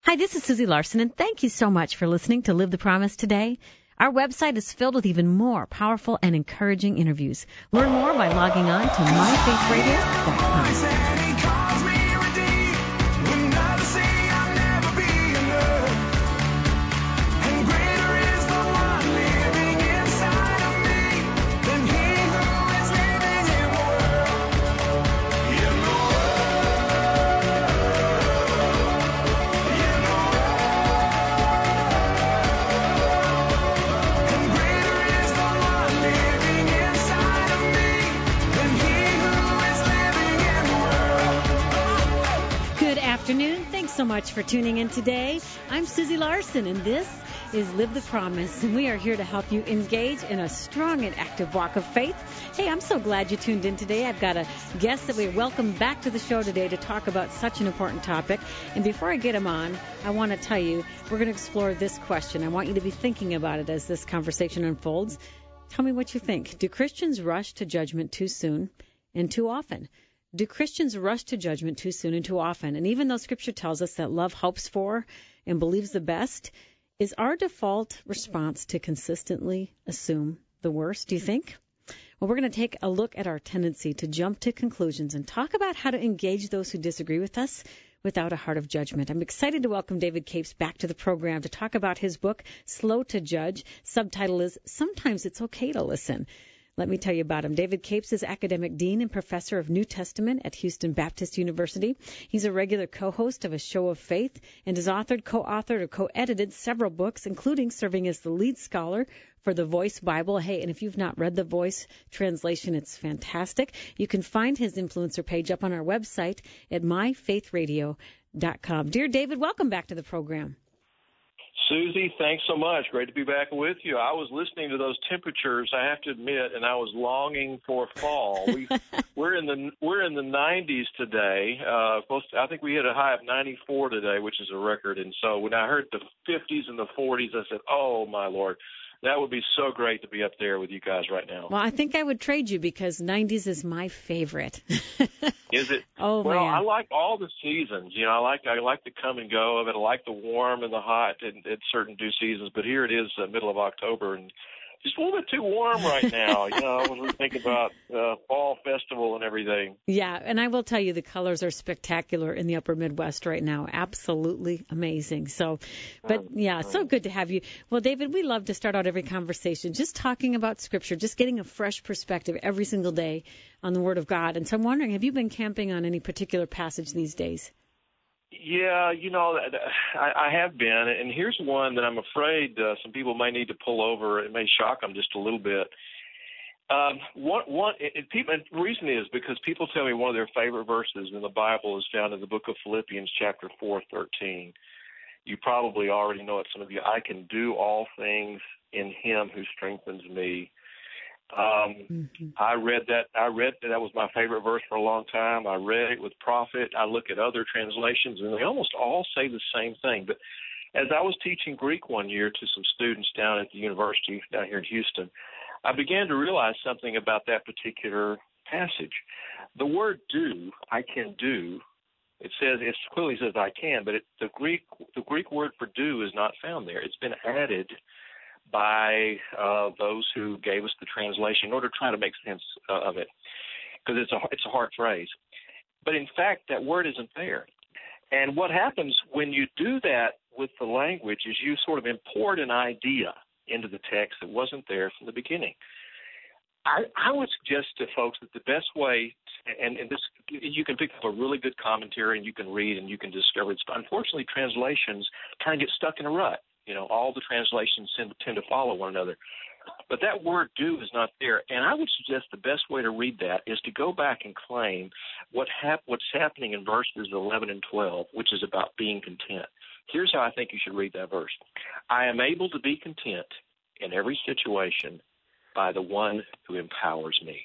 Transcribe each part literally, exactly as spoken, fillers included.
Hi, this is Susie Larson, and thank you so much for listening to Live the Promise today. Our website is filled with even more powerful and encouraging interviews. Learn more by logging on to my faith radio dot com. Afternoon. Thanks so much for tuning in today. I'm Susie Larson, and this is Live the Promise, and we are here to help you engage in a strong and active walk of faith. Hey, I'm so glad you tuned in today. I've got a guest that we welcome back to the show today to talk about such an important topic. And before I get him on, I want to tell you, we're going to explore this question. I want you to be thinking about it as this conversation unfolds. Tell me what you think. Do Christians rush to judgment too soon and too often? Do Christians rush to judgment too soon and too often? And even though Scripture tells us that love hopes for and believes the best, is our default response to consistently assume the worst, do you think? Well, we're going to take a look at our tendency to jump to conclusions and talk about how to engage those who disagree with us without a heart of judgment. I'm excited to welcome David Capes back to the program to talk about his book, Slow to Judge. Subtitle is Sometimes It's Okay to Listen. Let me tell you about him. David Capes is academic dean and professor of New Testament at Houston Baptist University. He's a regular co-host of A Show of Faith and has authored, co-authored, or co-edited several books, including serving as the lead scholar for the Voice Bible. Hey, and if you've not read the Voice translation, it's fantastic. You can find his influencer page up on our website at my faith radio dot com. Dear David, welcome back to the program. Susie, thanks so much. Great to be back with you. I was listening to those temperatures, I have to admit, and I was longing for fall. We, we're in the we're in the nineties today. Uh, supposed to, I think we hit a high of ninety-four today, which is a record. And so when I heard the fifties and the forties, I said, "Oh my Lord, that would be so great to be up there with you guys right now." Well, I think I would trade you because nineties is my favorite. Is it? Oh, well, man. I like all the seasons. You know, I like I like the come and go of it. I like the warm and the hot at, at certain due seasons. But here it is, uh, middle of October, and just a little bit too warm right now. You know, when we think about uh, fall festival and everything. Yeah, and I will tell you the colors are spectacular in the upper Midwest right now. Absolutely amazing. So, but yeah, so good to have you. Well, David, we love to start out every conversation just talking about Scripture, just getting a fresh perspective every single day on the Word of God. And so I'm wondering, have you been camping on any particular passage these days? Yeah, you know, I, I have been, and here's one that I'm afraid uh, some people may need to pull over. It may shock them just a little bit. Um, one, one, it, it, people, and the reason is because people tell me one of their favorite verses in the Bible is found in the book of Philippians, chapter four, thirteen. You probably already know it, some of you. I can do all things in Him who strengthens me. Um, mm-hmm. I read that. I read that. That was my favorite verse for a long time. I read it with profit. I look at other translations, and they almost all say the same thing. But as I was teaching Greek one year to some students down at the university down here in Houston, I began to realize something about that particular passage. The word "do," I can do. It says it clearly says I can, but it, the Greek the Greek word for "do" is not found there. It's been added by uh, those who gave us the translation in order to try to make sense uh, of it, because it's a it's a hard phrase. But in fact, that word isn't there. And what happens when you do that with the language is you sort of import an idea into the text that wasn't there from the beginning. I, I would suggest to folks that the best way, to, and, and this, you can pick up a really good commentary and you can read and you can discover it. But unfortunately, translations kind of get stuck in a rut. You know, all the translations tend, tend to follow one another. But that word "do" is not there. And I would suggest the best way to read that is to go back and claim what hap- what's happening in verses eleven and twelve, which is about being content. Here's how I think you should read that verse. I am able to be content in every situation by the one who empowers me.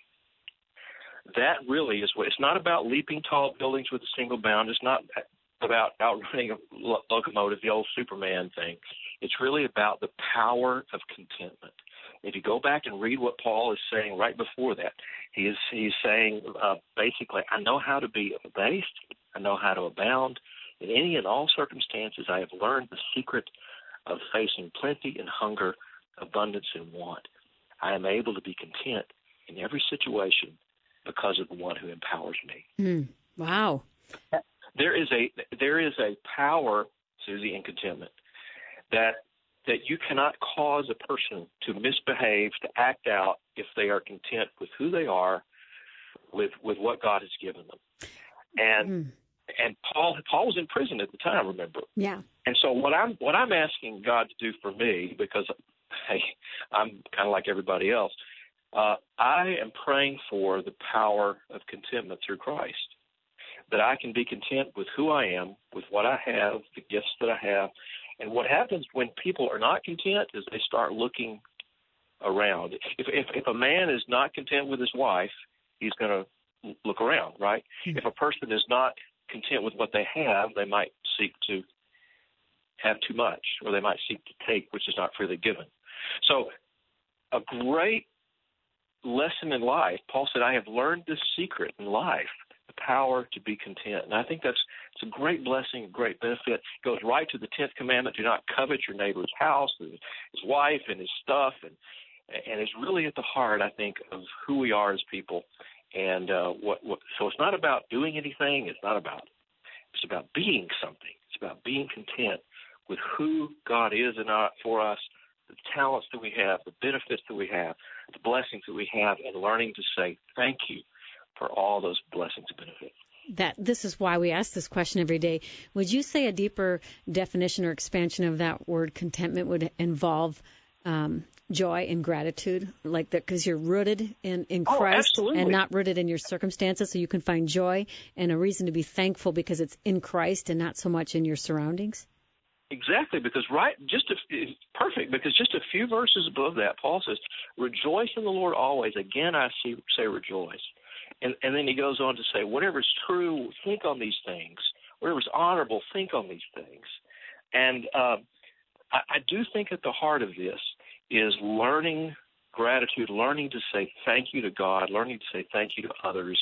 That really is what – it's not about leaping tall buildings with a single bound. It's not about outrunning a lo- locomotive, the old Superman thing. It's really about the power of contentment. If you go back and read what Paul is saying right before that, he is he's saying uh, basically, I know how to be abased, I know how to abound, In any and all circumstances, I have learned the secret of facing plenty and hunger, abundance and want. I am able to be content in every situation because of the one who empowers me. Mm, wow. There is a there is a power, Susie, in contentment that that you cannot cause a person to misbehave, to act out if they are content with who they are, with with what God has given them. And mm. and Paul Paul was in prison at the time, remember? Yeah. And so what I'm what I'm asking God to do for me, because hey, I'm kind of like everybody else, uh, I am praying for the power of contentment through Christ, that I can be content with who I am, with what I have, the gifts that I have. And what happens when people are not content is they start looking around. If if, if a man is not content with his wife, he's going to look around, right? Mm-hmm. If a person is not content with what they have, they might seek to have too much, or they might seek to take which is not freely given. So a great lesson in life, Paul said, I have learned this secret in life, the power to be content. And I think that's it's a great blessing, a great benefit. It goes right to the tenth commandment, do not covet your neighbor's house, his wife and his stuff, and and it's really at the heart, I think, of who we are as people. And uh, what, what so it's not about doing anything, it's not about it's about being something. It's about being content with who God is in our, for us, the talents that we have, the benefits that we have, the blessings that we have, and learning to say thank you for all those blessings and benefits. That this is why we ask this question every day. Would you say a deeper definition or expansion of that word contentment would involve um, joy and gratitude, like that, because you're rooted in, in Christ oh, and not rooted in your circumstances, so you can find joy and a reason to be thankful because it's in Christ and not so much in your surroundings? Exactly, because right, just a, perfect, because just a few verses above that, Paul says, rejoice in the Lord always. Again, I see, say rejoice. And, and then he goes on to say, whatever is true, think on these things. Whatever is honorable, think on these things. And uh, I, I do think at the heart of this is learning gratitude, learning to say thank you to God, learning to say thank you to others,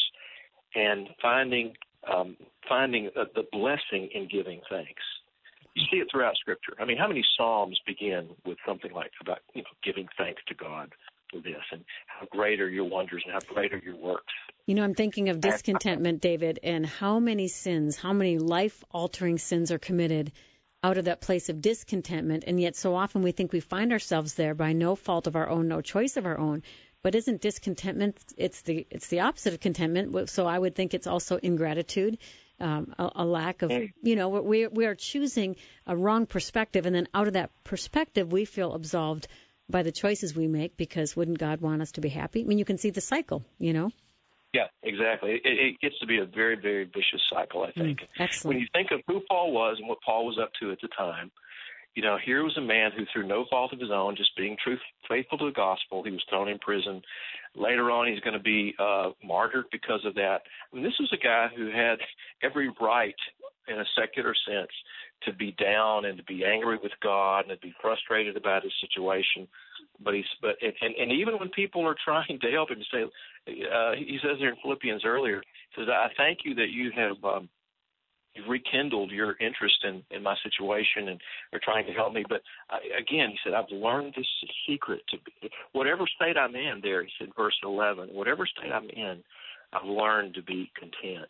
and finding um, finding uh, the blessing in giving thanks. You see it throughout Scripture. I mean, how many Psalms begin with something like about you know giving thanks to God for this, and how great are your wonders and how great are your works. You know, I'm thinking of discontentment, David, and how many sins, how many life-altering sins are committed out of that place of discontentment, and yet so often we think we find ourselves there by no fault of our own, no choice of our own. But isn't discontentment, it's the it's the opposite of contentment, so I would think it's also ingratitude, um, a, a lack of, you know, we we are choosing a wrong perspective, and then out of that perspective we feel absolved by the choices we make, because wouldn't God want us to be happy? I mean, you can see the cycle, you know? Yeah, exactly. It, it gets to be a very, very vicious cycle, I think. Mm, excellent. When you think of who Paul was and what Paul was up to at the time, you know, here was a man who, through no fault of his own, just being truth, faithful to the gospel, he was thrown in prison. Later on, he's going to be uh, martyred because of that. I mean, this was a guy who had every right, in a secular sense, to be down and to be angry with God and to be frustrated about his situation. But he's, but and, and even when people are trying to help him, say, uh, he says there in Philippians earlier, he says, "I thank you that you have um, you've rekindled your interest in, in my situation and are trying to help me." But uh, again, he said, "I've learned this secret to be, whatever state I'm in." There, he said, verse eleven, whatever state I'm in, I've learned to be content.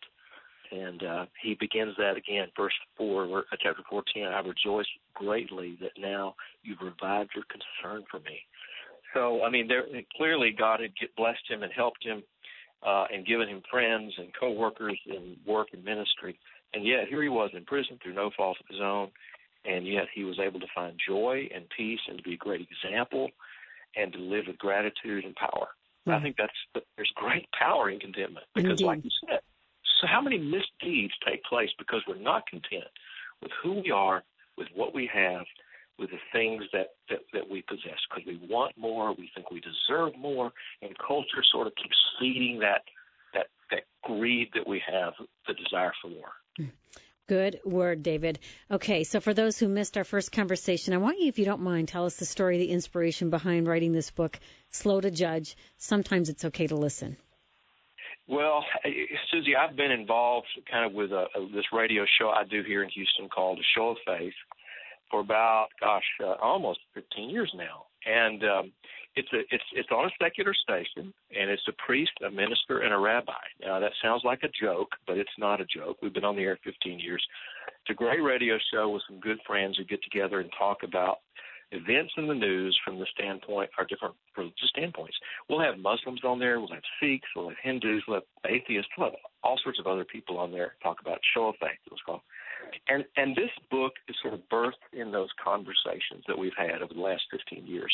And uh, he begins that again, verse four, chapter fourteen. I rejoice greatly that now you've revived your concern for me. So, I mean, there, clearly God had get, blessed him and helped him uh, and given him friends and co-workers in work and ministry. And yet here he was in prison through no fault of his own, and yet he was able to find joy and peace and to be a great example and to live with gratitude and power. Mm-hmm. I think that's there's great power in contentment because, Indeed. Like you said, so how many misdeeds take place because we're not content with who we are, with what we have, with the things that, that, that we possess, because we want more, we think we deserve more, and culture sort of keeps feeding that that that greed that we have, the desire for more. Good word, David. Okay, so for those who missed our first conversation, I want you, if you don't mind, tell us the story, the inspiration behind writing this book, Slow to Judge. Sometimes it's okay to listen. Well, Susie, I've been involved kind of with a, a, this radio show I do here in Houston called The Show of Faith for about, gosh, uh, almost fifteen years now. And um, it's a, it's it's on a secular station, and it's a priest, a minister, and a rabbi. Now, that sounds like a joke, but it's not a joke. We've been on the air fifteen years. It's a great radio show with some good friends who get together and talk about events in the news from the standpoint, our different religious standpoints. We'll have Muslims on there, we'll have Sikhs, we'll have Hindus, we'll have atheists, we'll have all sorts of other people on there talk about Show of Faith, it was called. And and this book is sort of birthed in those conversations that we've had over the last fifteen years.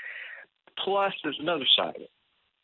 Plus, there's another side of it.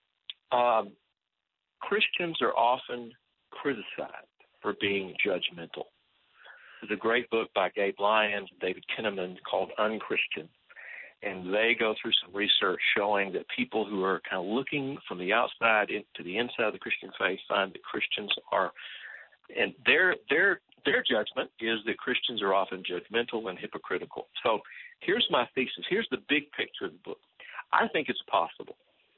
Um, Christians are often criticized for being judgmental. There's a great book by Gabe Lyons and David Kinnaman called Unchristian. And they go through some research showing that people who are kind of looking from the outside into the inside of the Christian faith find that Christians are, and their their their judgment is that Christians are often judgmental and hypocritical. So here's my thesis. Here's the big picture of the book. I think it's possible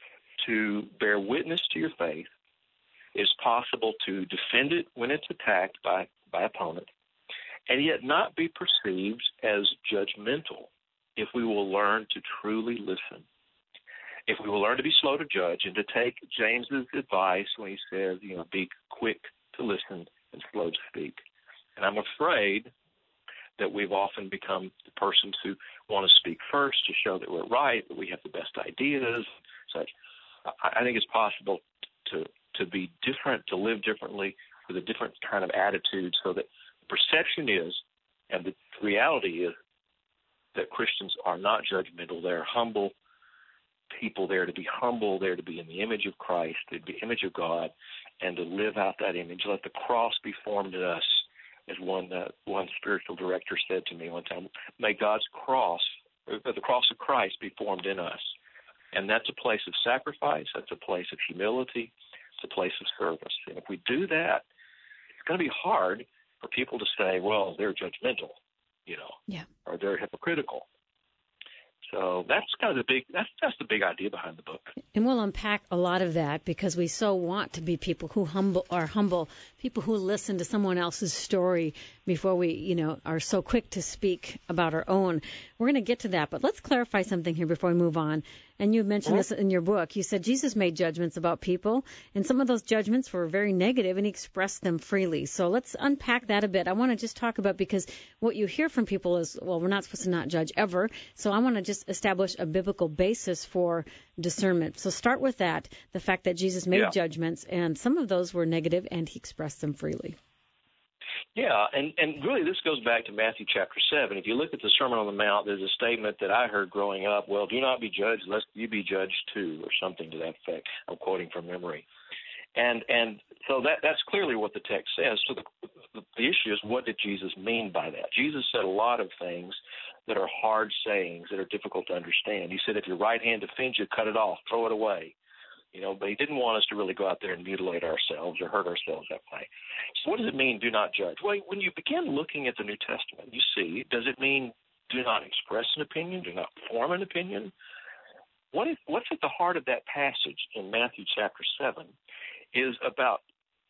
to bear witness to your faith. It's possible to defend it when it's attacked by, by opponent, and yet not be perceived as judgmental if we will learn to truly listen, if we will learn to be slow to judge and to take James's advice when he says, you know, be quick to listen and slow to speak. And I'm afraid that we've often become the persons who want to speak first to show that we're right, that we have the best ideas, such. I think it's possible to to be different, to live differently with a different kind of attitude so that the perception is, and the reality is, that Christians are not judgmental. They're humble people there to be humble, there to be in the image of Christ, to be image of God, and to live out that image. Let the cross be formed in us, as one uh, one spiritual director said to me one time. May God's cross, the cross of Christ, be formed in us. And that's a place of sacrifice. That's a place of humility. It's a place of service. And if we do that, it's going to be hard for people to say, well, they're judgmental, you know, yeah, or they're hypocritical. So that's kind of the big that's that's the big idea behind the book. And we'll unpack a lot of that because we so want to be people who humble are humble, people who listen to someone else's story before we, you know, are so quick to speak about our own. We're going to get to that, but let's clarify something here before we move on. And you mentioned this in your book. You said Jesus made judgments about people, and some of those judgments were very negative, and he expressed them freely. So let's unpack that a bit. I want to just talk about, because what you hear from people is, well, we're not supposed to not judge ever. So I want to just establish a biblical basis for discernment. So start with that, the fact that Jesus made yeah. judgments, and some of those were negative, and he expressed them freely. Yeah, and, and really this goes back to Matthew chapter seven. If you look at the Sermon on the Mount, there's a statement that I heard growing up, well, do not be judged lest you be judged too, or something to that effect. I'm quoting from memory. And and so that that's clearly what the text says. So the, the, the issue is, what did Jesus mean by that? Jesus said a lot of things that are hard sayings that are difficult to understand. He said, if your right hand offends you, cut it off, throw it away. You know, but he didn't want us to really go out there and mutilate ourselves or hurt ourselves that way. So what does it mean, do not judge? Well, when you begin looking at the New Testament, you see, does it mean do not express an opinion, do not form an opinion? What is, what's at the heart of that passage in Matthew chapter seven is about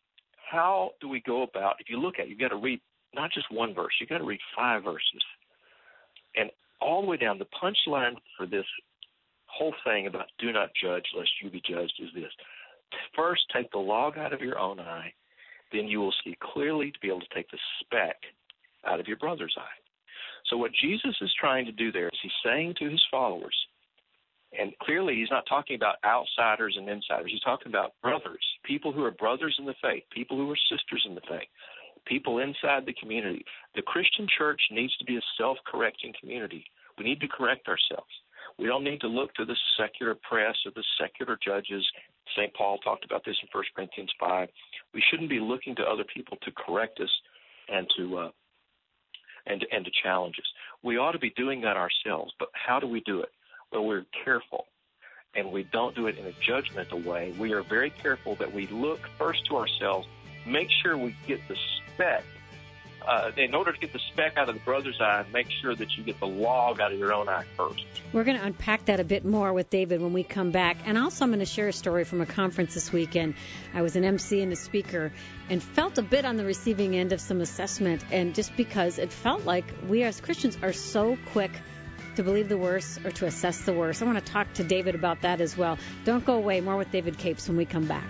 how do we go about, if you look at it, you've got to read not just one verse, you've got to read five verses. And all the way down, the punchline for this whole thing about do not judge lest you be judged is this. First, take the log out of your own eye, then you will see clearly to be able to take the speck out of your brother's eye. So what Jesus is trying to do there is he's saying to his followers, and clearly he's not talking about outsiders and insiders. He's talking about brothers, people who are brothers in the faith, people who are sisters in the faith, people inside the community. The Christian church needs to be a self-correcting community. We need to correct ourselves. We don't need to look to the secular press or the secular judges. Saint Paul talked about this in First Corinthians five. We shouldn't be looking to other people to correct us and to uh, and, and to challenge us. We ought to be doing that ourselves, but how do we do it? Well, we're careful, and we don't do it in a judgmental way. We are very careful that we look first to ourselves, make sure we get the speck uh, in order to get the speck out of the brother's eye, make sure that you get the log out of your own eye first. We're going to unpack that a bit more with David when we come back. And also I'm going to share a story from a conference this weekend. I was an M C and a speaker and felt a bit on the receiving end of some assessment. And just because it felt like we as Christians are so quick to believe the worst or to assess the worst. I want to talk to David about that as well. Don't go away. More with David Capes when we come back.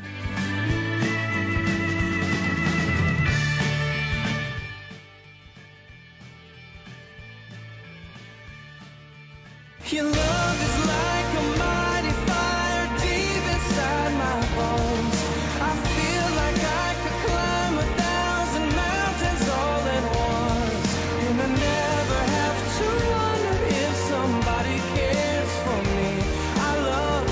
Your love is like a mighty fire deep inside my bones. I feel like I could climb a thousand mountains all at once. And I never have to wonder if somebody cares for me. I love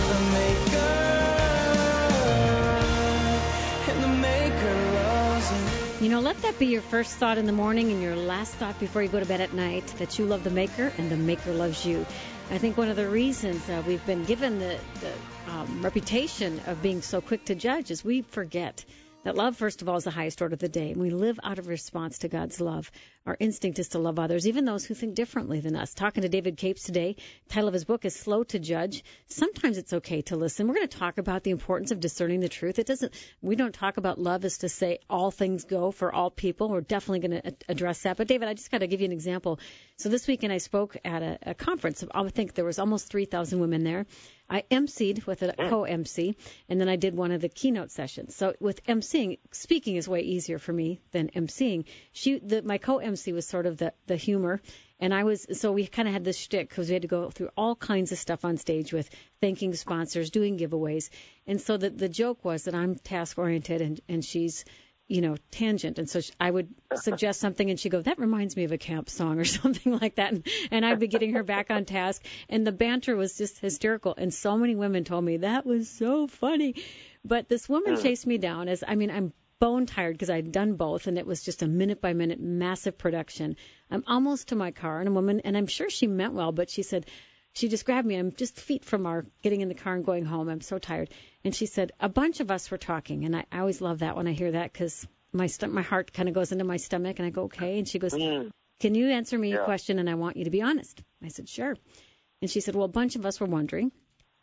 the Maker, and the Maker loves me. You know, let that be your first thought in the morning and your last thought before you go to bed at night, that you love the Maker and the Maker loves you. I think one of the reasons uh, we've been given the, the um, reputation of being so quick to judge is we forget that love, first of all, is the highest order of the day. And we live out of response to God's love. Our instinct is to love others, even those who think differently than us. Talking to David Capes today. The title of his book is Slow to Judge. Sometimes it's okay to listen. We're going to talk about the importance of discerning the truth. It doesn't. We don't talk about love as to say all things go for all people. We're definitely going to address that. But, David, I just got to give you an example. So this weekend I spoke at a, a conference. I think there was almost three thousand women there. I emceed with a co-M C, and then I did one of the keynote sessions. So with emceeing, speaking is way easier for me than emceeing. She, the, my co-M C was sort of the, the humor, and I was, so we kind of had this shtick because we had to go through all kinds of stuff on stage with thanking sponsors, doing giveaways. And so the, the joke was that I'm task-oriented and, and she's, you know, tangent. And so I would suggest something and she'd go, that reminds me of a camp song or something like that. And, and I'd be getting her back on task. And the banter was just hysterical. And so many women told me that was so funny. But this woman chased me down as, I mean, I'm bone tired because I'd done both. And it was just a minute by minute massive production. I'm almost to my car and a woman, and I'm sure she meant well, but she said, she just grabbed me. I'm just feet from our getting in the car and going home. I'm so tired. And she said, a bunch of us were talking. And I, I always love that when I hear that because my st- my heart kind of goes into my stomach. And I go, okay. And she goes, can you answer me Yeah. a question? And I want you to be honest. I said, sure. And she said, well, a bunch of us were wondering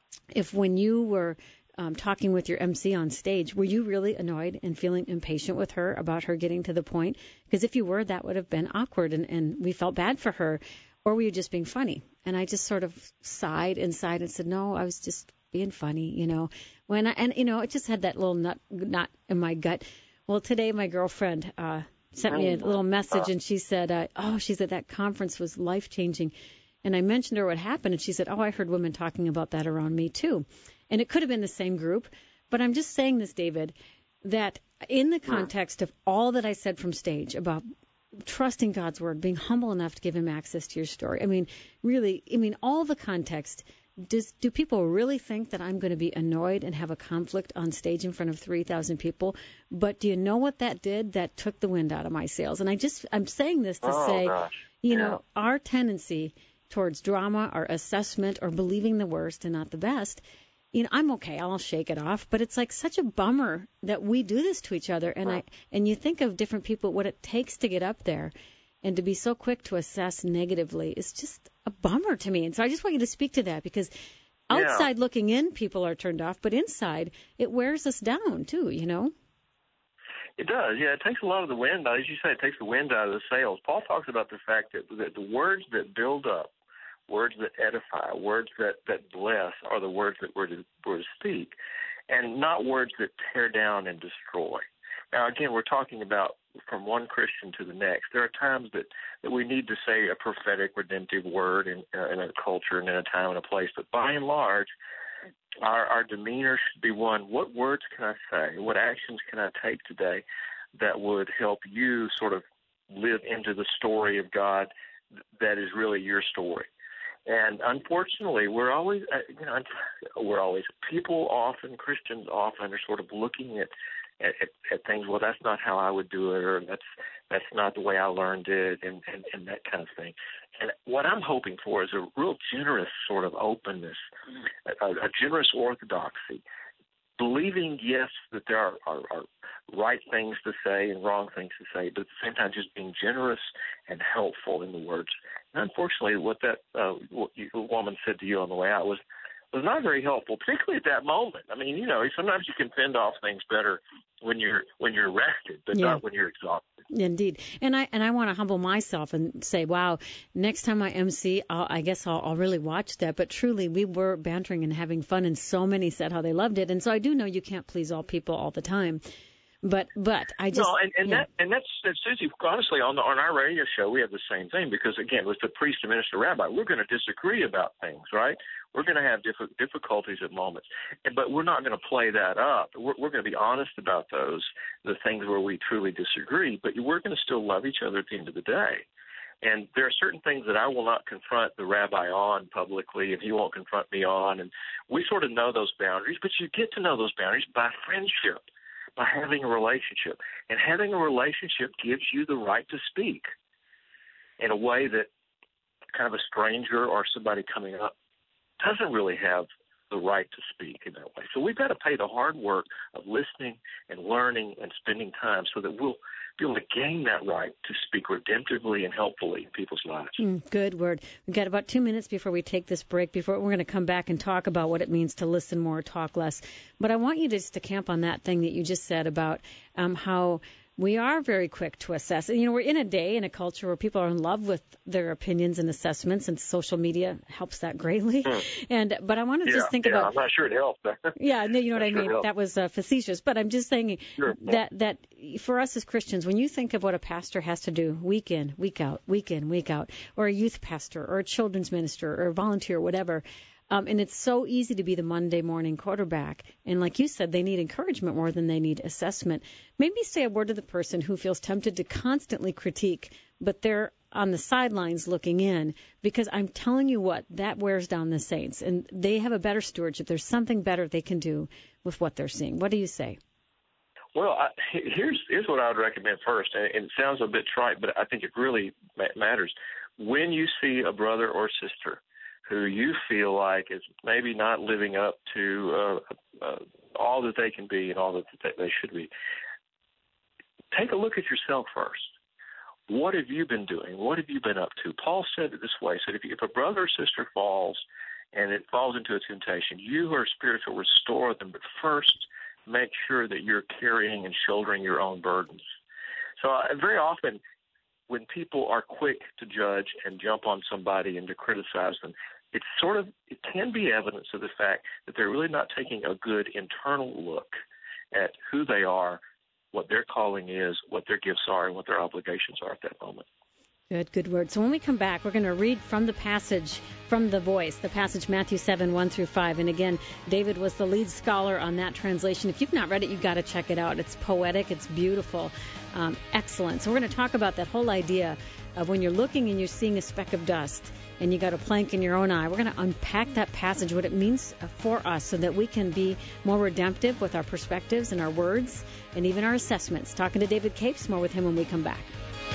if when you were um, talking with your M C on stage, were you really annoyed and feeling impatient with her about her getting to the point? Because if you were, that would have been awkward. And, and we felt bad for her. Or were you just being funny? And I just sort of sighed and sighed and said, no, I was just being funny, you know. When I, and, you know, it just had that little nut, knot in my gut. Well, today my girlfriend uh, sent me a little message, and she said, uh, oh, she said that conference was life-changing. And I mentioned her what happened, and she said, oh, I heard women talking about that around me, too. And it could have been the same group. But I'm just saying this, David, that in the context of all that I said from stage about trusting God's word, being humble enough to give him access to your story. I mean, really, I mean, all the context. Does, do people really think that I'm going to be annoyed and have a conflict on stage in front of three thousand people? But do you know what that did? That took the wind out of my sails. And I just, I'm saying this to Oh, say, gosh. you Yeah. know, our tendency towards drama or assessment or believing the worst and not the best, you know, I'm okay. I'll shake it off. But it's like such a bummer that we do this to each other. And I and you think of different people, what it takes to get up there and to be so quick to assess negatively is just a bummer to me. And so I just want you to speak to that because outside Yeah. looking in, people are turned off. But inside, it wears us down, too, you know? It does, yeah. It takes a lot of the wind, as you say, it takes the wind out of the sails. Paul talks about the fact that, that the words that build up, words that edify, words that, that bless are the words that we're to, we're to speak, and not words that tear down and destroy. Now, again, we're talking about from one Christian to the next. There are times that, that we need to say a prophetic, redemptive word in, uh, in a culture and in a time and a place, but by and large, Our, our demeanor should be one, what words can I say? What actions can I take today that would help you sort of live into the story of God that is really your story? And unfortunately, we're always, you know, we're always, people often, Christians often are sort of looking at, at, at things, well, that's not how I would do it, or that's that's not the way I learned it, and, and, and that kind of thing. And what I'm hoping for is a real generous sort of openness, a, a generous orthodoxy believing, yes, that there are, are, are right things to say and wrong things to say, but at the same time just being generous and helpful in the words. And unfortunately, what that uh, what you, the woman said to you on the way out was was not very helpful, particularly at that moment. I mean, you know, sometimes you can fend off things better when you're when you're rested, but yeah. not when you're exhausted. Indeed. And I and I want to humble myself and say, wow, next time I M C, I'll, I guess I'll, I'll really watch that. But truly, we were bantering and having fun, and so many said how they loved it. And so I do know you can't please all people all the time. But but I just no, and, and yeah. that and that's, that's Susie. Honestly, on the, on our radio show, we have the same thing because again, with the priest and minister rabbi, we're going to disagree about things, right? We're going to have diff- difficulties at moments, but we're not going to play that up. We're, we're going to be honest about those, the things where we truly disagree. But we're going to still love each other at the end of the day. And there are certain things that I will not confront the rabbi on publicly, and he won't confront me on. And we sort of know those boundaries, but you get to know those boundaries by friendship, by having a relationship. And having a relationship gives you the right to speak in a way that kind of a stranger or somebody coming up doesn't really have the right to speak in that way. So we've got to pay the hard work of listening and learning and spending time so that we'll be able to gain that right to speak redemptively and helpfully in people's lives. Mm, good word. We've got about two minutes before we take this break. Before we're going to come back and talk about what it means to listen more, talk less. But I want you just to camp on that thing that you just said about um, how we are very quick to assess. And, you know, we're in a day, in a culture where people are in love with their opinions and assessments, and social media helps that greatly. Mm. And But I want to yeah, just think yeah, about... I'm not sure it helps. yeah, no, you know what I mean? Sure that was uh, facetious. But I'm just saying sure. that, that for us as Christians, when you think of what a pastor has to do week in, week out, week in, week out, or a youth pastor, or a children's minister, or a volunteer, or whatever... Um, and it's so easy to be the Monday morning quarterback. And like you said, they need encouragement more than they need assessment. Maybe say a word to the person who feels tempted to constantly critique, but they're on the sidelines looking in, because I'm telling you what, that wears down the saints. And they have a better stewardship. There's something better they can do with what they're seeing. What do you say? Well, I, here's here's what I would recommend first. And it sounds a bit trite, but I think it really matters. When you see a brother or sister who you feel like is maybe not living up to uh, uh, all that they can be and all that they should be, take a look at yourself first. What have you been doing? What have you been up to? Paul said it this way. He said, if, you, if a brother or sister falls and it falls into a temptation, you who are spiritual, restore them, but first make sure that you're carrying and shouldering your own burdens. So uh, very often when people are quick to judge and jump on somebody and to criticize them, it's sort of, it can be evidence of the fact that they're really not taking a good internal look at who they are, what their calling is, what their gifts are, and what their obligations are at that moment. Good, good word. So when we come back, we're going to read from the passage, from the voice, the passage Matthew seven, one through five. And again, David was the lead scholar on that translation. If you've not read it, you've got to check it out. It's poetic. It's beautiful. Um, excellent. So we're going to talk about that whole idea of when you're looking and you're seeing a speck of dust and you got a plank in your own eye. We're going to unpack that passage, what it means for us, so that we can be more redemptive with our perspectives and our words and even our assessments. Talking to David Capes, more with him when we come back.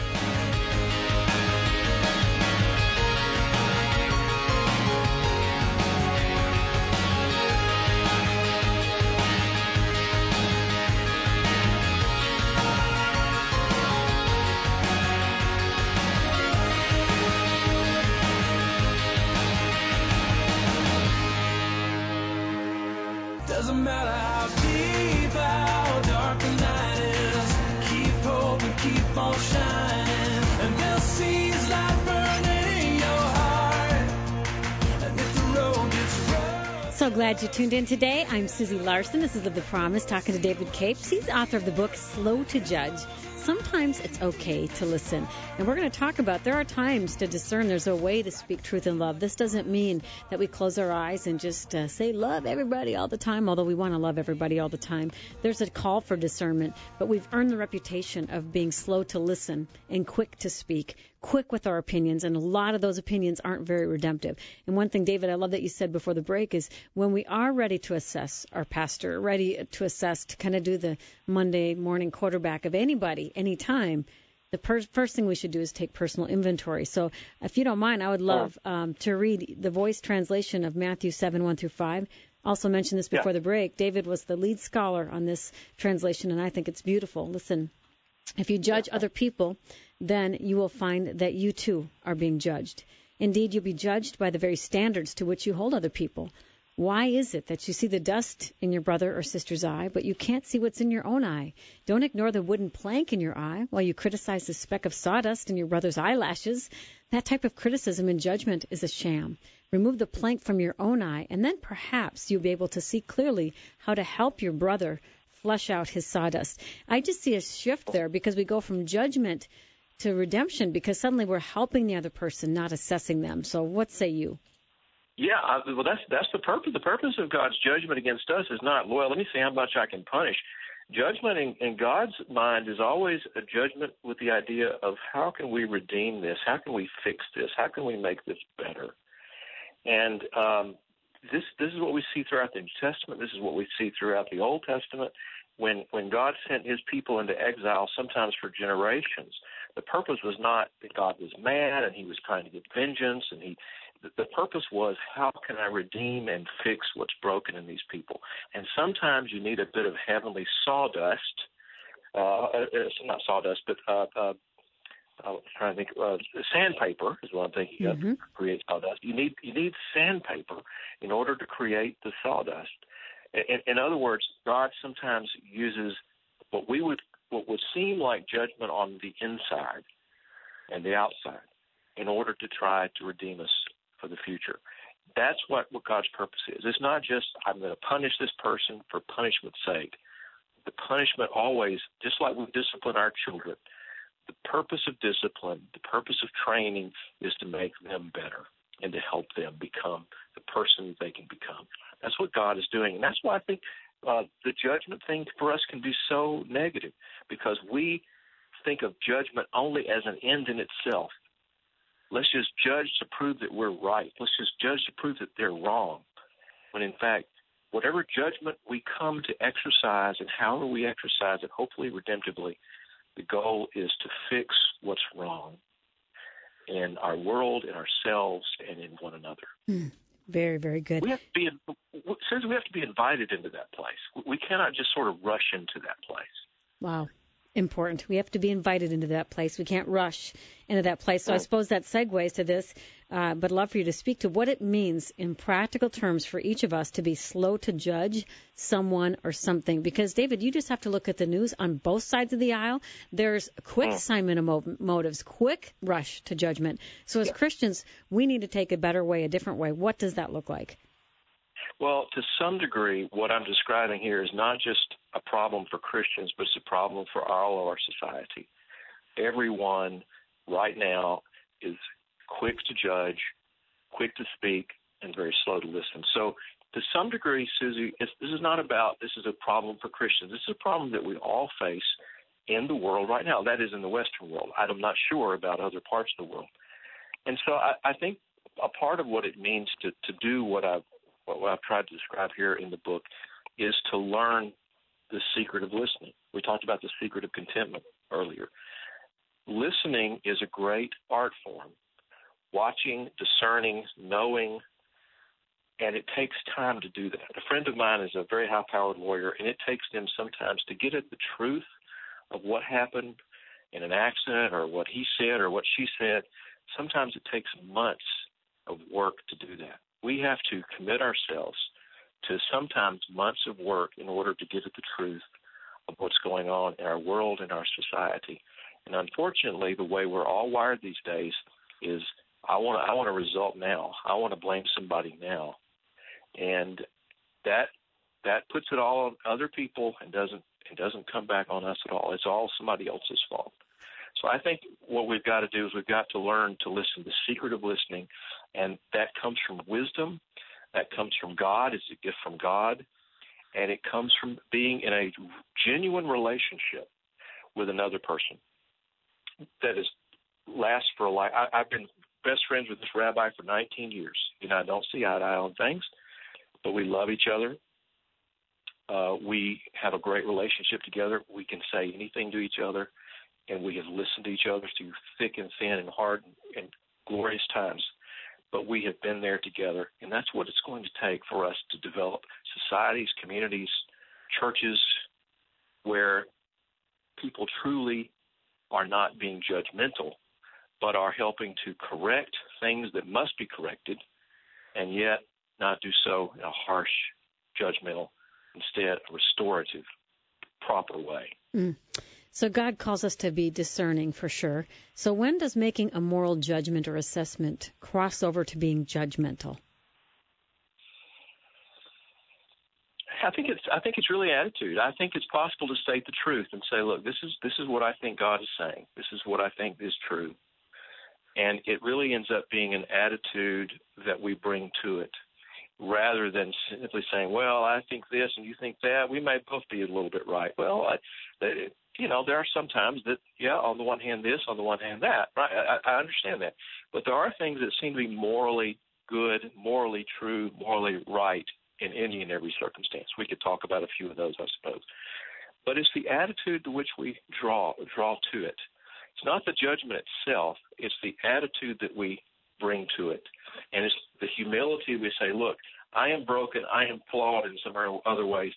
Doesn't matter how deep, how dark the night is, keep hope and keep on shining, and they'll see his light burning in your heart, and if the road gets rough. So glad you tuned in today. I'm Susie Larson. This is Live the Promise, talking to David Capes. He's the author of the book Slow to Judge. Sometimes it's okay to listen. And we're going to talk about there are times to discern. There's a way to speak truth in love. This doesn't mean that we close our eyes and just uh, say love everybody all the time, although we want to love everybody all the time. There's a call for discernment, but we've earned the reputation of being slow to listen and quick to speak, quick with our opinions, and a lot of those opinions aren't very redemptive. And one thing, David, I love that you said before the break is when we are ready to assess our pastor, ready to assess, to kind of do the Monday morning quarterback of anybody, anytime, the per- first thing we should do is take personal inventory. So if you don't mind, I would love um, to read the voice translation of Matthew seven, one through five. Also mentioned this before Yeah. the break. David was the lead scholar on this translation, and I think it's beautiful. Listen, if you judge other people, then you will find that you too are being judged. Indeed, you'll be judged by the very standards to which you hold other people. Why is it that you see the dust in your brother or sister's eye, but you can't see what's in your own eye? Don't ignore the wooden plank in your eye while you criticize the speck of sawdust in your brother's eyelashes. That type of criticism and judgment is a sham. Remove the plank from your own eye, and then perhaps you'll be able to see clearly how to help your brother flush out his sawdust. I just see a shift there because we go from judgment to redemption because suddenly we're helping the other person, not assessing them. So what say you? Yeah, I, well, that's that's the purpose. The purpose of God's judgment against us is not, well, let me see how much I can punish. Judgment in, in God's mind is always a judgment with the idea of how can we redeem this? How can we fix this? How can we make this better? And um, this this is what we see throughout the New Testament. This is what we see throughout the Old Testament. When when God sent his people into exile, sometimes for generations, the purpose was not that God was mad and he was trying to get vengeance. And he the, the purpose was, how can I redeem and fix what's broken in these people? And sometimes you need a bit of heavenly sawdust, uh, it's not sawdust, but uh, uh, I was trying to think. Uh, sandpaper is what I'm thinking of Mm-hmm. to create sawdust. You need you need sandpaper in order to create the sawdust. In, in other words, God sometimes uses what we would what would seem like judgment on the inside and the outside in order to try to redeem us for the future. That's what, what God's purpose is. It's not just, I'm going to punish this person for punishment's sake. The punishment always, just like we discipline our children, the purpose of discipline, the purpose of training is to make them better and to help them become the person they can become. That's what God is doing. And that's why I think uh, the judgment thing for us can be so negative, because we think of judgment only as an end in itself. Let's just judge to prove that we're right. Let's just judge to prove that they're wrong. When in fact, whatever judgment we come to exercise and however we exercise it, hopefully redemptively, the goal is to fix what's wrong in our world, in ourselves, and in one another. Mm, very, very good. We have to be, says we have to be invited into that place. We cannot just sort of rush into that place. Wow. Important. We have to be invited into that place. We can't rush into that place. So I suppose that segues to this, uh, but I'd love for you to speak to what it means in practical terms for each of us to be slow to judge someone or something. Because, David, you just have to look at the news on both sides of the aisle. There's quick oh. assignment of mo- motives, quick rush to judgment. So as yeah. Christians, we need to take a better way, a different way. What does that look like? Well, to some degree, what I'm describing here is not just a problem for Christians, but it's a problem for all of our society. Everyone right now is quick to judge, quick to speak, and very slow to listen. So to some degree, Susie, it's, this is not about this is a problem for Christians. This is a problem that we all face in the world right now. That is in the Western world. I'm not sure about other parts of the world. And so I, I think a part of what it means to, to do what I've what I've tried to describe here in the book is to learn the secret of listening. We talked about the secret of contentment earlier. Listening is a great art form. Watching, discerning, knowing, and it takes time to do that. A friend of mine is a very high-powered lawyer, and it takes them sometimes to get at the truth of what happened in an accident or what he said or what she said. Sometimes it takes months of work to do that. We have to commit ourselves to sometimes months of work in order to get at the truth of what's going on in our world and our society. And unfortunately, the way we're all wired these days is I want I want a result now. I want to blame somebody now. And that that puts it all on other people and doesn't it doesn't come back on us at all. It's all somebody else's fault. So I think what we've got to do is we've got to learn to listen, the secret of listening, and that comes from wisdom. That comes from God. It's a gift from God, and it comes from being in a genuine relationship with another person that is lasts for a life. I, I've been best friends with this rabbi for nineteen years. You know, I don't see eye to eye on things, but we love each other. Uh, we have a great relationship together. We can say anything to each other. And we have listened to each other through thick and thin and hard and glorious times. but we have been there together, and that's what it's going to take for us to develop societies, communities, churches, where people truly are not being judgmental, but are helping to correct things that must be corrected, and yet not do so in a harsh, judgmental, instead a restorative, proper way. Mm. So God calls us to be discerning for sure. So when does making a moral judgment or assessment cross over to being judgmental? I think it's I think it's really attitude. I think it's possible to state the truth and say, look, this is this is what I think God is saying. This is what I think is true. And it really ends up being an attitude that we bring to it, rather than simply saying, well, I think this and you think that. We may both be a little bit right. Well, I, they, you know, there are some times that, yeah, on the one hand this, on the one hand that. Right? I, I understand that. But there are things that seem to be morally good, morally true, morally right in any and every circumstance. We could talk about a few of those, I suppose. But it's the attitude to which we draw draw to it. It's not the judgment itself. It's the attitude that we bring to it. And it's the humility we say, look, I am broken. I am flawed in some other ways.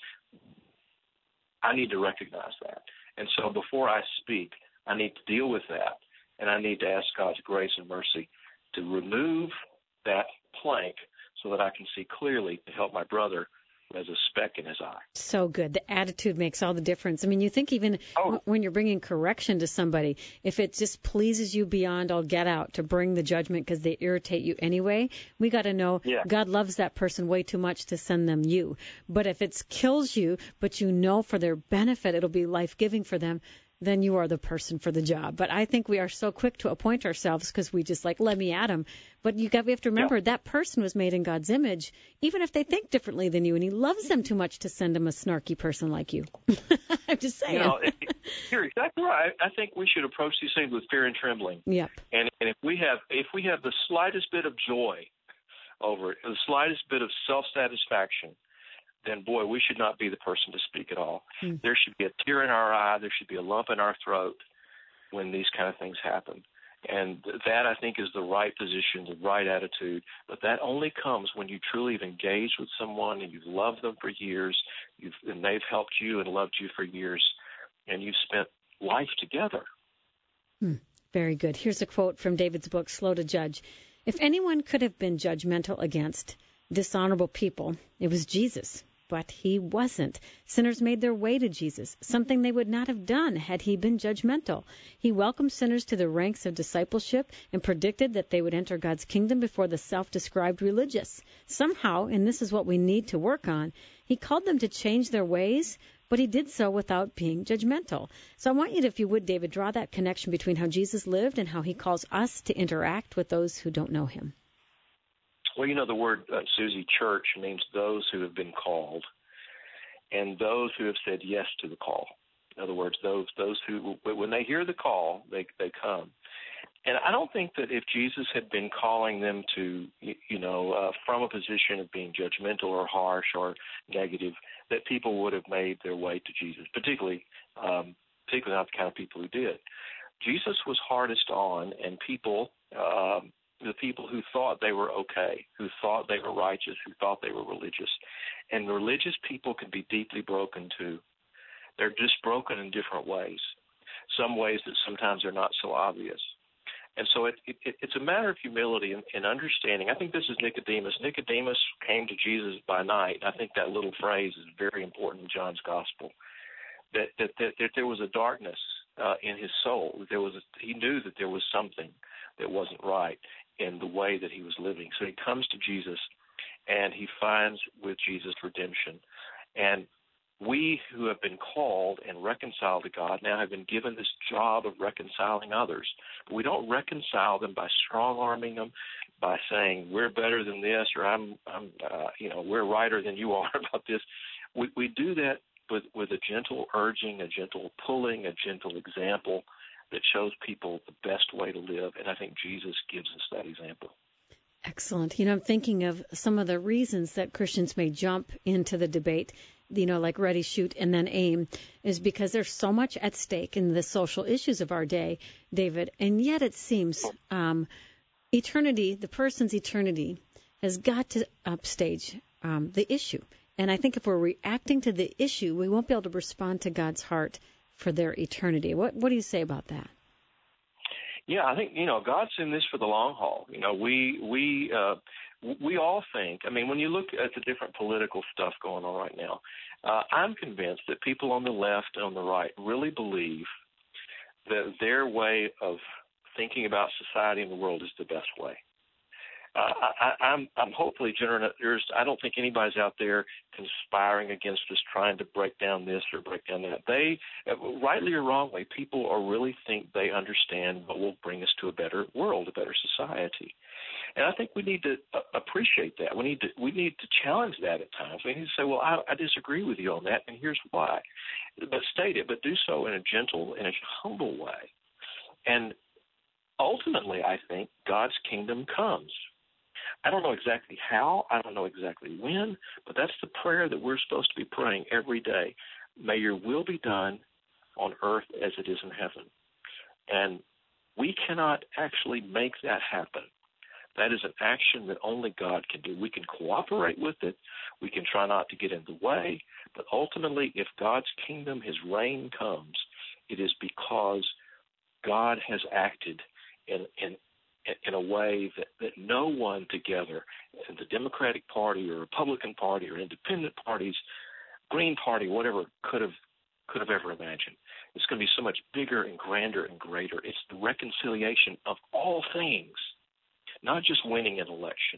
I need to recognize that. And so before I speak, I need to deal with that. And I need to ask God's grace and mercy to remove that plank so that I can see clearly to help my brother who has a speck in his eye. So good. The attitude makes all the difference. I mean, you think even oh. when you're bringing correction to somebody, if it just pleases you beyond all get out to bring the judgment because they irritate you anyway, we got to know yeah. God loves that person way too much to send them you. But if it kills you, but you know for their benefit it'll be life-giving for them, then you are the person for the job. But I think we are so quick to appoint ourselves because we just like, let me at him. But you got, we have to remember yeah. that person was made in God's image, even if they think differently than you, and he loves them too much to send them a snarky person like you. I'm just saying. You know, you're exactly right. I think we should approach these things with fear and trembling. Yep. And, and if we have if we have the slightest bit of joy over it, the slightest bit of self-satisfaction, then, boy, we should not be the person to speak at all. Mm. There should be a tear in our eye. There should be a lump in our throat when these kind of things happen. And that, I think, is the right position, the right attitude. But that only comes when you truly have engaged with someone and you've loved them for years, you've, and they've helped you and loved you for years, and you've spent life together. Mm. Very good. Here's a quote from David's book, Slow to Judge. If anyone could have been judgmental against dishonorable people, it was Jesus. But he wasn't. Sinners made their way to Jesus, something they would not have done had he been judgmental. He welcomed sinners to the ranks of discipleship and predicted that they would enter God's kingdom before the self-described religious. Somehow, and this is what we need to work on, he called them to change their ways, but he did so without being judgmental. So I want you to, if you would, David, draw that connection between how Jesus lived and how he calls us to interact with those who don't know him. Well, you know, the word, uh, Susie, church means those who have been called and those who have said yes to the call. In other words, those those who, when they hear the call, they they come. And I don't think that if Jesus had been calling them to, you know, uh, from a position of being judgmental or harsh or negative, that people would have made their way to Jesus, particularly, um, particularly not the kind of people who did. Jesus was hardest on, and people um, – the people who thought they were okay, who thought they were righteous, who thought they were religious. And religious people can be deeply broken too. They're just broken in different ways, some ways that sometimes are not so obvious. And so it, it, it's a matter of humility and, and understanding. I think this is Nicodemus. Nicodemus came to Jesus by night. I think that little phrase is very important in John's gospel, that, that, that, that there was a darkness uh, in his soul. There was a, he knew that there was something that wasn't right in the way that he was living. So he comes to Jesus, and he finds with Jesus redemption. And we who have been called and reconciled to God now have been given this job of reconciling others. But we don't reconcile them by strong-arming them, by saying we're better than this, or I'm, I'm uh, you know, we're righter than you are about this. We, we do that with, with a gentle urging, a gentle pulling, a gentle example that shows people the best way to live, and I think Jesus gives us that example. Excellent. You know, I'm thinking of some of the reasons that Christians may jump into the debate, you know, like ready, shoot, and then aim, is because there's so much at stake in the social issues of our day, David, and yet it seems um, eternity, the person's eternity, has got to upstage um, the issue. And I think if we're reacting to the issue, we won't be able to respond to God's heart for their eternity. What What do you say about that? Yeah, I think, you know, God's in this for the long haul. You know, we we uh, we all think, I mean, when you look at the different political stuff going on right now, uh, I'm convinced that people on the left and on the right really believe that their way of thinking about society and the world is the best way. Uh, I, I'm, I'm hopefully generous. I don't think anybody's out there conspiring against us, trying to break down this or break down that. They, rightly or wrongly, people are really think they understand what will bring us to a better world, a better society. And I think we need to uh, appreciate that. We need to we need to challenge that at times. We need to say, well, I, I disagree with you on that, and here's why. But state it, but do so in a gentle, in a humble way. And ultimately, I think God's kingdom comes. I don't know exactly how, I don't know exactly when, but that's the prayer that we're supposed to be praying every day. May your will be done on earth as it is in heaven. And we cannot actually make that happen. That is an action that only God can do. We can cooperate with it. We can try not to get in the way. But ultimately, if God's kingdom, his reign comes, it is because God has acted in in in a way that, that no one together, in the Democratic Party or Republican Party or independent parties, Green Party, whatever, could have could have ever imagined. It's going to be so much bigger and grander and greater. It's the reconciliation of all things, not just winning an election.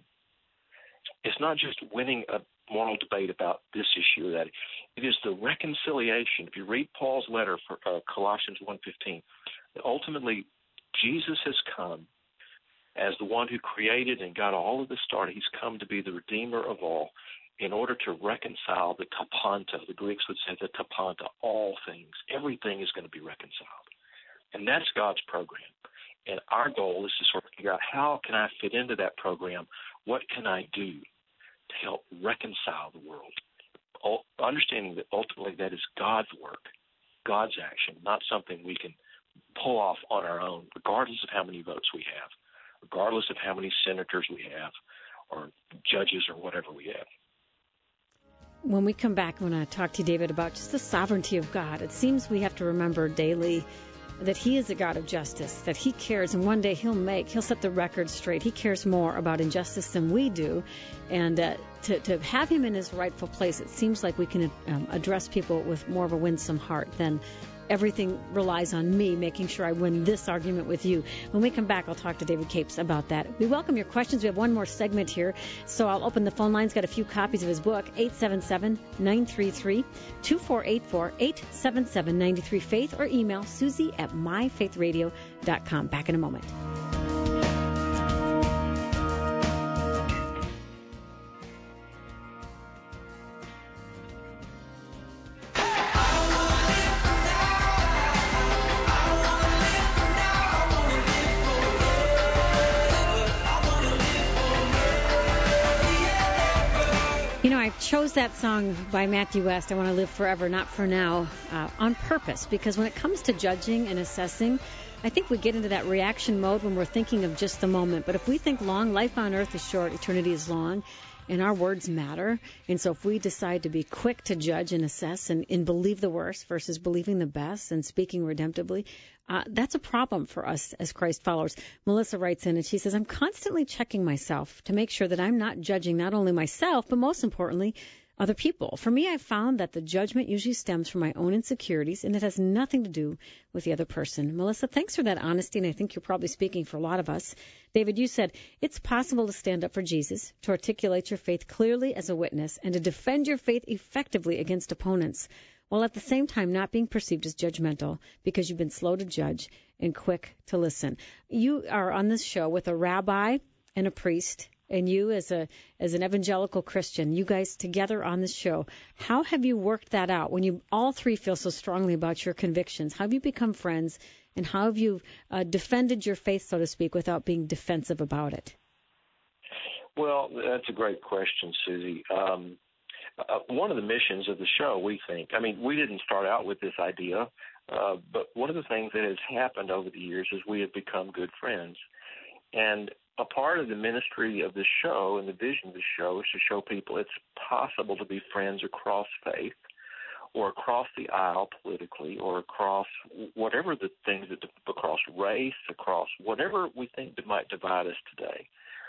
It's not just winning a moral debate about this issue or that. It is the reconciliation. If you read Paul's letter for uh, Colossians one fifteen, ultimately Jesus has come as the one who created and got all of this started. He's come to be the Redeemer of all in order to reconcile the tapanta. The Greeks would say the tapanta, all things. Everything is going to be reconciled. And that's God's program. And our goal is to sort of figure out, how can I fit into that program? What can I do to help reconcile the world? Understanding that ultimately that is God's work, God's action, not something we can pull off on our own, regardless of how many votes we have, regardless of how many senators we have or judges or whatever we have. When we come back, I want to talk to you, David, about just the sovereignty of God. It seems we have to remember daily that he is a God of justice, that he cares, and one day he'll make, he'll set the record straight. He cares more about injustice than we do. And uh, to, to have him in his rightful place, it seems like we can um, address people with more of a winsome heart than everything relies on me making sure I win this argument with you. When we come back, I'll talk to David Capes about that. We welcome your questions. We have one more segment here, so I'll open the phone lines. Got a few copies of his book, eight seven seven, nine three three, two four eight four, eight seven seven, nine three faith, or email Susie at my faith radio dot com. Back in a moment. You know, I chose that song by Matthew West, I Want to Live Forever, Not For Now, uh, on purpose, because when it comes to judging and assessing, I think we get into that reaction mode when we're thinking of just the moment. But if we think long, life on earth is short, eternity is long, and our words matter. And so if we decide to be quick to judge and assess and, and believe the worst versus believing the best and speaking redemptively, uh, that's a problem for us as Christ followers. Melissa writes in and she says, I'm constantly checking myself to make sure that I'm not judging not only myself, but most importantly, other people. For me, I've found that the judgment usually stems from my own insecurities, and it has nothing to do with the other person. Melissa, thanks for that honesty, and I think you're probably speaking for a lot of us. David, you said, it's possible to stand up for Jesus, to articulate your faith clearly as a witness, and to defend your faith effectively against opponents, while at the same time not being perceived as judgmental because you've been slow to judge and quick to listen. You are on this show with a rabbi and a priest, and you as a as an evangelical Christian, you guys together on this show. How have you worked that out when you all three feel so strongly about your convictions? How have you become friends, and how have you uh, defended your faith, so to speak, without being defensive about it? Well, that's a great question, Susie. Um, uh, one of the missions of the show, we think, I mean, we didn't start out with this idea, uh, but one of the things that has happened over the years is we have become good friends. And a part of the ministry of the show and the vision of the show is to show people it's possible to be friends across faith or across the aisle politically or across whatever the things that across race, across whatever we think that might divide us today.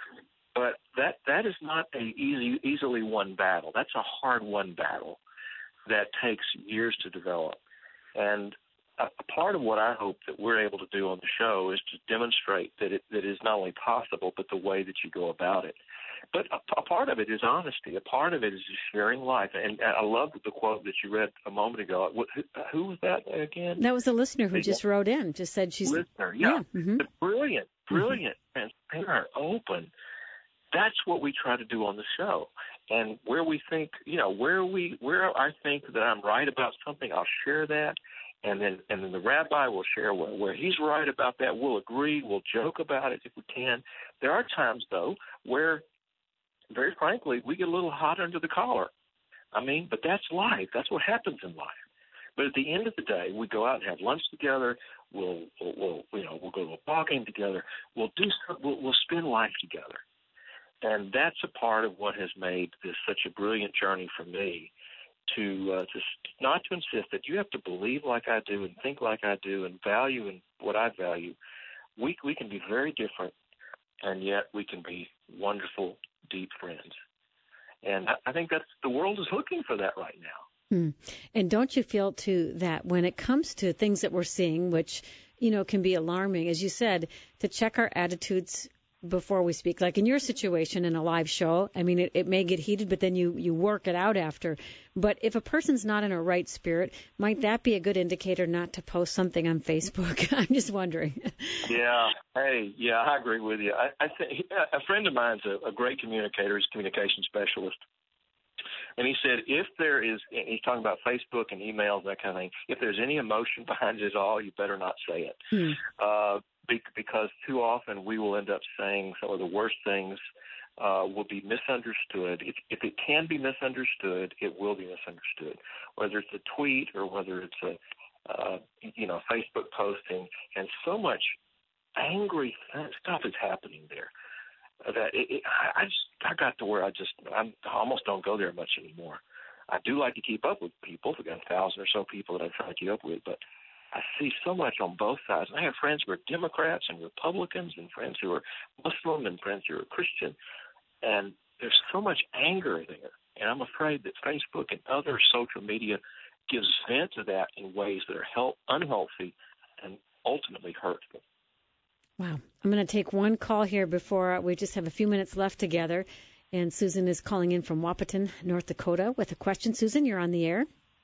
But that that is not a easy, easily won battle. That's a hard-won battle that takes years to develop. And a, a part of what I hope that we're able to do on the show is to demonstrate that it that is not only possible, but the way that you go about it. But a, a part of it is honesty. A part of it is just sharing life. And I love the quote that you read a moment ago. Who, who was that again? That was a listener who just wrote in, just said she's... Listener, yeah. yeah. Mm-hmm. Brilliant, brilliant, mm-hmm. transparent, open. That's what we try to do on the show. And where we think, you know, where we, where I think that I'm right about something, I'll share that. And then, and then the rabbi will share where, where he's right about that. We'll agree. We'll joke about it if we can. There are times, though, where, very frankly, we get a little hot under the collar. I mean, but that's life. That's what happens in life. But at the end of the day, we go out and have lunch together. We'll, we'll, we'll you know, we'll go to a ball game together. We'll do, we'll, we'll spend life together. And that's a part of what has made this such a brilliant journey for me, to uh, to not to insist that you have to believe like I do and think like I do and value in what I value. We we can be very different, and yet we can be wonderful, deep friends. And I, I think that's the world is looking for that right now. Hmm. And don't you feel, too, that when it comes to things that we're seeing, which, you know, can be alarming, as you said, to check our attitudes before we speak, like in your situation in a live show, I mean, it, it may get heated, but then you, you work it out after. But if a person's not in a right spirit, might that be a good indicator not to post something on Facebook? I'm just wondering. Yeah. Hey, yeah, I agree with you. I, I think a friend of mine's a, a great communicator, he's a communication specialist. And he said, if there is, he's talking about Facebook and emails, that kind of thing, if there's any emotion behind it at all, you better not say it. Hmm. Uh, because too often we will end up saying some of the worst things uh, will be misunderstood. If, if it can be misunderstood, it will be misunderstood, whether it's a tweet or whether it's a, uh, you know, Facebook posting. And so much angry stuff is happening there that it, it, I just I got to where I just I'm, I almost don't go there much anymore. I do like to keep up with people. We've got a thousand or so people that I try to keep up with, but I see so much on both sides. I have friends who are Democrats and Republicans and friends who are Muslim and friends who are Christian. And there's so much anger there. And I'm afraid that Facebook and other social media gives vent to that in ways that are help, unhealthy and ultimately hurtful. Wow. I'm going to take one call here before we just have a few minutes left together. And Susan is calling in from Wahpeton, North Dakota with a question. Susan, you're on the air.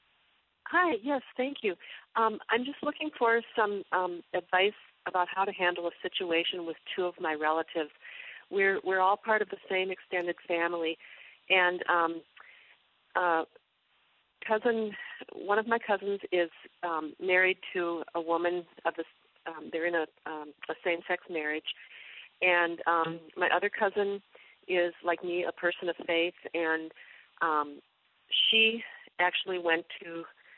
Hi, yes, thank you. Um, I'm just looking for some um, advice about how to handle a situation with two of my relatives. We're we're all part of the same extended family, and um, uh, cousin, one of my cousins is um, married to a woman of the. Um, they're in a, um, a same-sex marriage, and um, my other cousin is like me, a person of faith, and um, she actually went to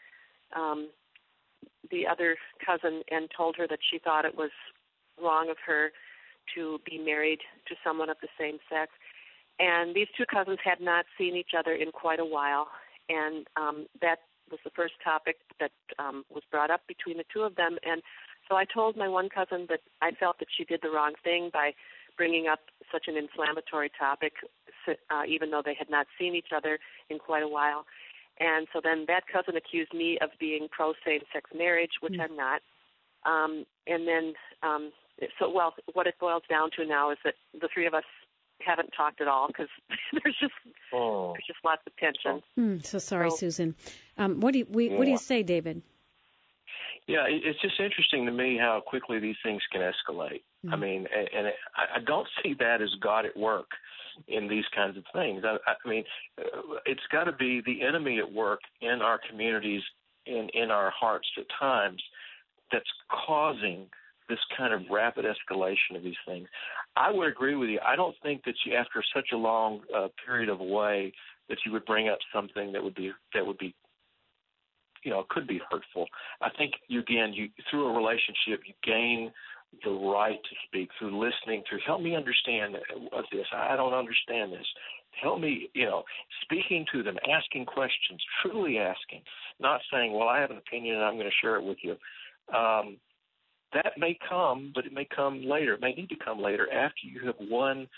Um, the other cousin and told her that she thought it was wrong of her to be married to someone of the same sex. And these two cousins had not seen each other in quite a while, and um, that was the first topic that um, was brought up between the two of them. And so I told my one cousin that I felt that she did the wrong thing by bringing up such an inflammatory topic, uh, even though they had not seen each other in quite a while. And so then that cousin accused me of being pro same-sex marriage, which mm. I'm not. Um, and then, um, so, well, what it boils down to now is that the three of us haven't talked at all because there's just oh. there's just lots of tension. Mm, so sorry, so, Susan. Um, what do you we, yeah. what do you say, David? Yeah, it's just interesting to me how quickly these things can escalate. Mm. I mean, and, and I don't see that as God at work in these kinds of things. I, I mean, it's got to be the enemy at work in our communities, in, in our hearts at times, that's causing this kind of rapid escalation of these things. I would agree with you. I don't think that you, after such a long uh, period of away, that you would bring up something that would be that would be, you know, could be hurtful. I think you again, you through a relationship, you gain the right to speak, through listening, through help me understand this. I don't understand this. Help me, you know, speaking to them, asking questions, truly asking, not saying, well, I have an opinion and I'm going to share it with you. Um, that may come, but it may come later. It may need to come later after you have won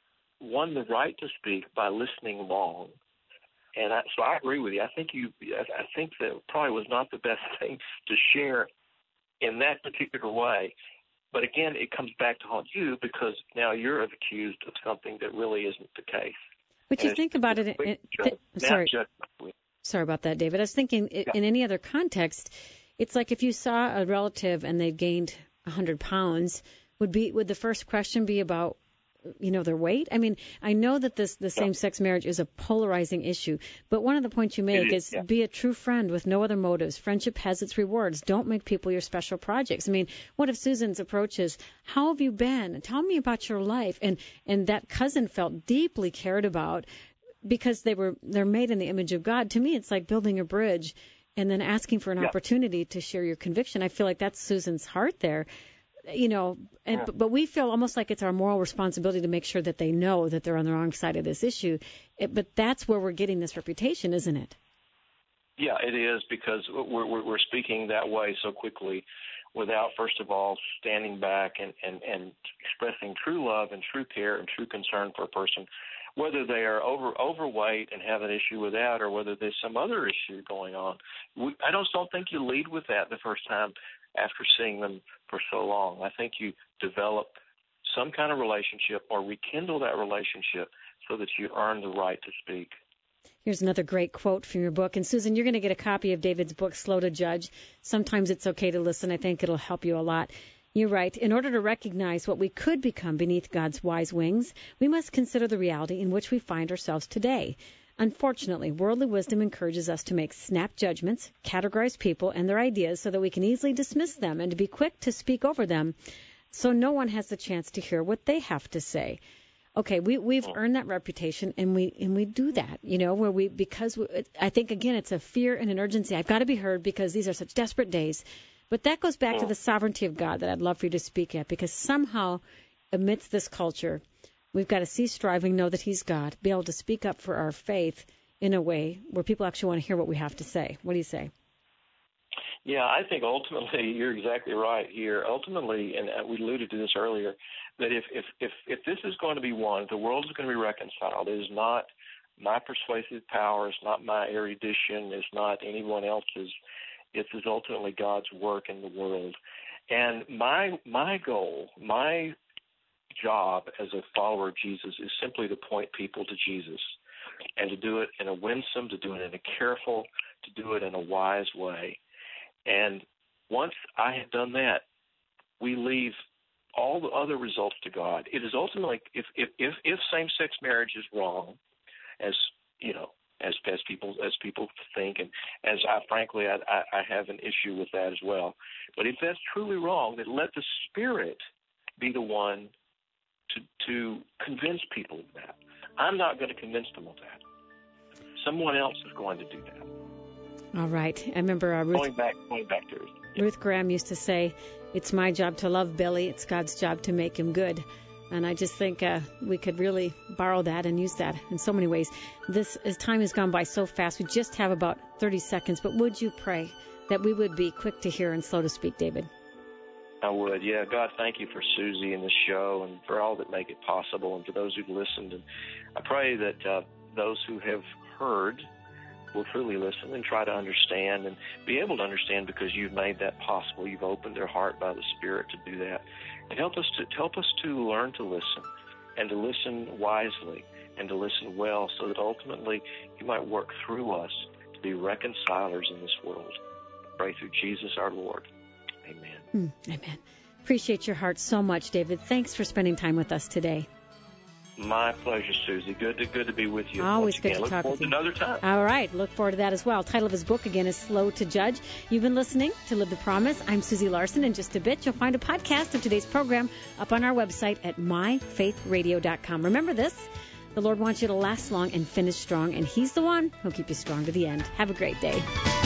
won the right to speak by listening long. And I, so I agree with you. I think you. I think that probably was not the best thing to share in that particular way. But again, it comes back to haunt you because now you're accused of something that really isn't the case. But you think about it. it, it th- sorry, sorry about that, David. I was thinking yeah. in any other context, it's like if you saw a relative and they gained one hundred pounds, would be would the first question be about, you know, their weight? I mean, I know that this the yeah. same-sex marriage is a polarizing issue, but one of the points you make is, is yeah. be a true friend with no other motives. Friendship has its rewards. Don't make people your special projects. I mean, what if Susan's approach is, how have you been? Tell me about your life. And and that cousin felt deeply cared about because they were they're made in the image of God. To me, it's like building a bridge and then asking for an yeah. opportunity to share your conviction. I feel like that's Susan's heart there. You know, and yeah. but we feel almost like it's our moral responsibility to make sure that they know that they're on the wrong side of this issue. It, but that's where we're getting this reputation, isn't it? Yeah, it is, because we're, we're, we're speaking that way so quickly without, first of all, standing back and, and, and expressing true love and true care and true concern for a person, whether they are over overweight and have an issue with that or whether there's some other issue going on. We, I just don't think you lead with that the first time after seeing them for so long. I think you develop some kind of relationship or rekindle that relationship so that you earn the right to speak. Here's another great quote from your book. And, Susan, you're going to get a copy of David's book, Slow to Judge. Sometimes it's okay to listen. I think it'll help you a lot. You're right. In order to recognize what we could become beneath God's wise wings, we must consider the reality in which we find ourselves today. Unfortunately, worldly wisdom encourages us to make snap judgments, categorize people and their ideas so that we can easily dismiss them and to be quick to speak over them so no one has the chance to hear what they have to say. Okay, we, we've earned that reputation, and we and we do that, you know, where we, because we, I think, again, it's a fear and an urgency. I've got to be heard because these are such desperate days. But that goes back to the sovereignty of God that I'd love for you to speak at, because somehow amidst this culture, we've got to cease striving, know that he's God, be able to speak up for our faith in a way where people actually want to hear what we have to say. What do you say? Yeah, I think ultimately you're exactly right here. Ultimately, and we alluded to this earlier, that if, if, if, if this is going to be won, if the world is going to be reconciled, it is not my persuasive power, it's not my erudition, it's not anyone else's. It is ultimately God's work in the world. And my my goal, my job as a follower of Jesus is simply to point people to Jesus and to do it in a winsome, to do it in a careful, to do it in a wise way. And once I have done that, we leave all the other results to God. It is ultimately, if if if, if same-sex marriage is wrong, as you know, as as people as people think, and as I frankly I, I, I have an issue with that as well. But if that's truly wrong, then let the Spirit be the one to to convince people of that. I'm not going to convince them of that. Someone else is going to do that. All right. I remember uh, Ruth, going back, going back to yeah. Ruth Graham used to say, "It's my job to love Billy. It's God's job to make him good." And I just think uh, we could really borrow that and use that in so many ways. This as time has gone by so fast. We just have about thirty seconds. But would you pray that we would be quick to hear and slow to speak, David? I would, yeah. God, thank you for Susie and the show and for all that make it possible and for those who've listened. And I pray that uh, those who have heard will truly listen and try to understand and be able to understand because you've made that possible. You've opened their heart by the Spirit to do that. And help us to help us to learn to listen and to listen wisely and to listen well so that ultimately you might work through us to be reconcilers in this world. Pray through Jesus our Lord. Amen. Mm, amen. Appreciate your heart so much, David. Thanks for spending time with us today. My pleasure, Susie. Good to good to be with you. Always Once good again. to talk Look with you. forward to another time. All right. Look forward to that as well. Title of his book, again, is Slow to Judge. You've been listening to Live the Promise. I'm Susie Larson. In just a bit, you'll find a podcast of today's program up on our website at my faith radio dot com. Remember this, the Lord wants you to last long and finish strong, and he's the one who'll keep you strong to the end. Have a great day.